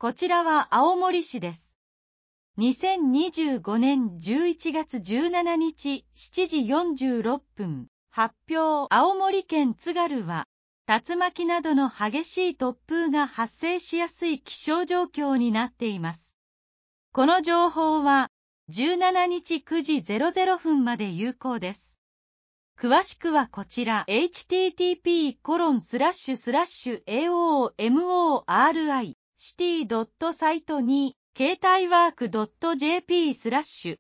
こちらは青森市です。2025年11月17日7時46分、発表。青森県津軽は、竜巻などの激しい突風が発生しやすい気象状況になっています。この情報は、17日9時00分まで有効です。詳しくはこちら http://aomori.city.site に携帯ワーク .jp/